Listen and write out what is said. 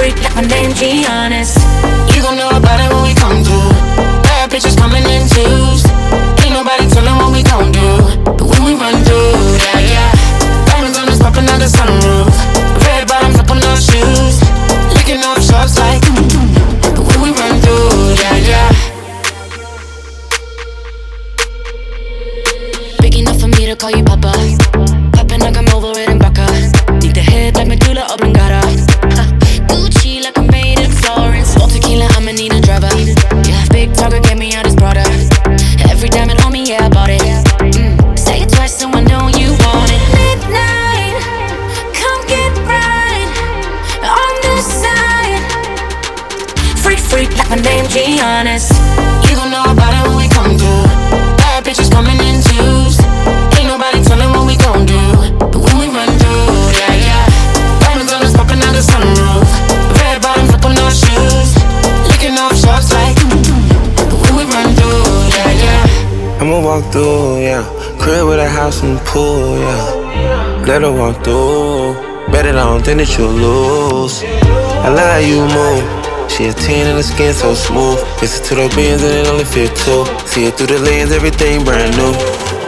freak like my name Giannis. You gon' know about it when we come through. Bad bitches coming in twos. Ain't nobody tellin' what we gon' do. But when we run through, yeah, yeah. Diamonds on us poppin' out the sunroof. Red bottoms up on our shoes. Licking off shots like but when we run through, yeah, yeah. Big enough for me to call you Papa. Poppin' like I'm over it in Baca. Need the head like Medulla Oblongata. Gucci like I'm made in Florence. All tequila, I'ma need a driver. Yeah, big target, get me out his Prada. Every diamond on me, yeah, I bought it. Say it twice so I know you want it. Midnight, come get right on this side. Freak, freak like my name Giannis. You gon' know about it when we come through. Bad bitches coming in twos. Ain't nobody tellin' what we gon' do. But when we run through, yeah, yeah. Diamonds on us poppin' out the sunroof. Red bottoms up on our shoes. Licking off shots like but when we run through, yeah, yeah. I'ma walk through, yeah. Crib with a house and pool, yeah. Let her walk through. Bet it, I don't think that you'll lose. I like how you move. She a 10 and the skin so smooth. Listen to the bands and it only fit two. See it through the lens, everything brand new.